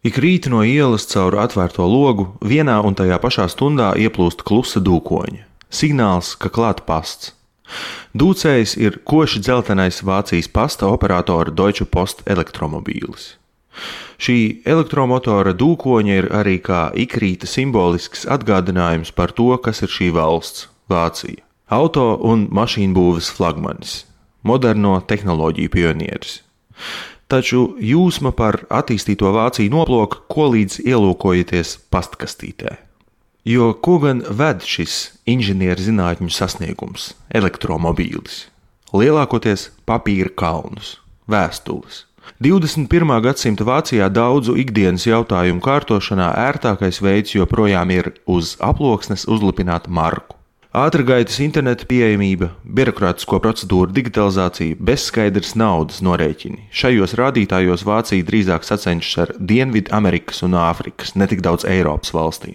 Ik rīt no ielas caur atvērto logu vienā un tajā pašā stundā ieplūst klusa dūkoņa. Signāls, ka klāt pasts. Dūcējs ir koši dzeltenais Vācijas pasta operatora Deutsche Post elektromobīlis. Šī elektromotora dūkoņa ir arī kā ikrīta simbolisks atgādinājums par to, kas ir šī valsts, Vācija. Auto un mašīnu būves flagmanis, moderno tehnoloģiju pionieris. Taču jūsma par attīstīto Vāciju noplok, ko līdz ielūkojaties pastkastītē. Jo ko gan ved šis inženierzinātņu sasniegums, elektromobīlis? Lielākoties papīra kalnus, vēstules. 21. gadsimta Vācijā daudzu ikdienas jautājumu kārtošanā ērtākais veids joprojām ir uz aploksnes uzlipināt marku. Ātrgaitas interneta pieejamība, birokrātisko procedūru digitalizācija, bezskaidrs naudas norēķini. Šajos rādītājos Vācija drīzāk sacenšas ar Dienvidu Amerikas un Āfrikas, ne tik daudz Eiropas valstīm.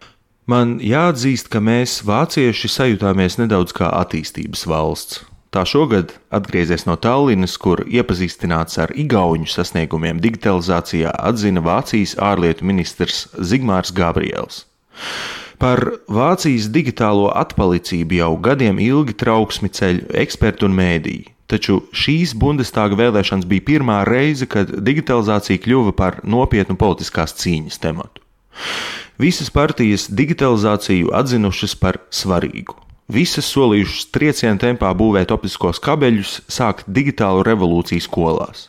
Man jāatzīst, ka mēs, vācieši, sajūtāmies nedaudz kā attīstības valsts. Tā šogad, atgriezies no Tallinas, kur iepazīstināts ar igauņu sasniegumiem digitalizācijā, atzina Vācijas ārlietu ministrs Zigmārs Gabriels. Par Vācijas digitālo atpalicību jau gadiem ilgi trauksmi ceļ eksperti un mēdīji, taču šīs Bundestāga vēlēšanas bija pirmā reize, kad digitalizācija kļuva par nopietnu politiskās cīņas tematu. Visas partijas digitalizāciju atzinušas par svarīgu. Visas solījušas trieciena tempā būvēt optiskos kabeļus, sākt digitālu revolūciju skolās.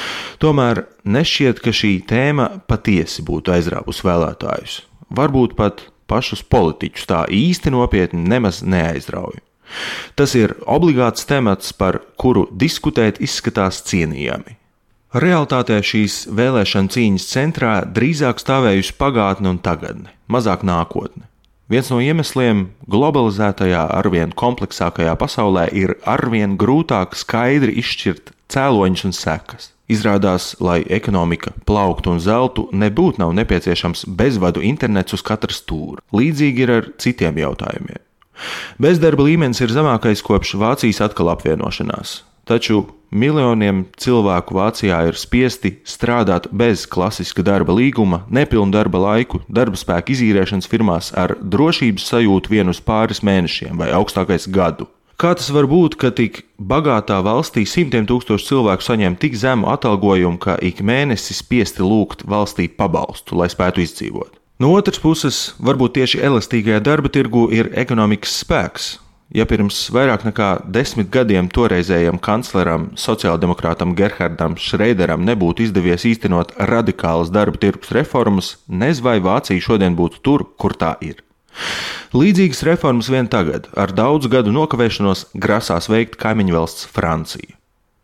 Tomēr nešķiet, ka šī tēma patiesi būtu aizrāvusi vēlētājus. Varbūt pat pašus politiķus tā īsti nopietni nemaz neaizrauj. Tas ir obligāts temats, par kuru diskutēt izskatās cienījami. Realtātē šīs vēlēšana cīņas centrā drīzāk stāvējusi pagātne un tagadne, mazāk nākotne. Viens no iemesliem globalizētajā, arvien kompleksākajā pasaulē ir arvien grūtāk skaidri izšķirt cēloņus un sekas. Izrādās, lai ekonomika plauktu un zeltu, nebūtu nav nepieciešams bezvadu internets uz katra stūra. Līdzīgi ir ar citiem jautājumiem. Bezdarba līmenis ir zemākais kopš Vācijas atkal apvienošanās, taču miljoniem cilvēku Vācijā ir spiesti strādāt bez klasiska darba līguma, nepilnu darba laiku, darba spēka izīrēšanas firmās ar drošības sajūtu vien uz pāris mēnešiem vai augstākais gadu. Kā tas var būt, ka tik bagātā valstī simtiem tūkstošu cilvēku saņem tik zemu atalgojumu, ka ik mēnesi spiesti lūgt valstī pabalstu, lai spētu izdzīvot? No otras puses, varbūt tieši elastīgajā darba tirgu ir ekonomikas spēks. Ja pirms vairāk nekā 10 gadiem toreizējam kancleram, sociāldemokrātam Gerhardam Šreideram nebūtu izdevies īstenot radikālas darba tirgus reformas, nez vai Vācija šodien būtu tur, kur tā ir. Līdzīgas reformas vien tagad, ar daudzu gadu nokavēšanos, grasās veikt kaimiņvalsts Francija.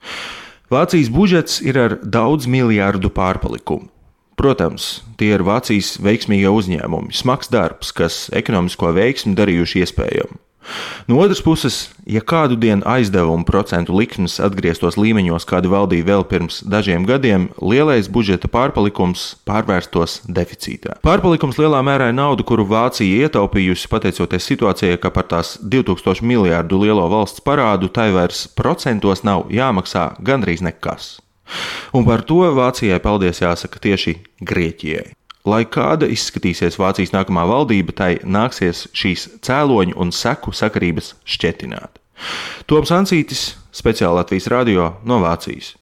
Vācijas budžets ir ar daudz miljārdu pārpalikumu. Protams, tie ir Vācijas veiksmīgie uzņēmumi, smags darbs, kas ekonomisko veiksmi darījuši iespējamu. No otras puses, ja kādu dienu aizdevumu procentu likmes atgrieztos līmeņos, kādi valdīja vēl pirms dažiem gadiem, lielais budžeta pārpalikums pārvērstos deficītā. Pārpalikums lielā mērā ir nauda, kuru Vācija ietaupījusi pateicoties situācijai, ka par tās 2000 miljārdu lielo valsts parādu tai vairs procentos nav jāmaksā gandrīz nekas. Un par to Vācijai paldies jāsaka tieši Grieķijai. Lai kāda izskatīsies Vācijas nākamā valdība, tai nāksies šīs cēloņu un seku sakarības šķetināt. Toms Ancītis, speciāli Latvijas radio no Vācijas.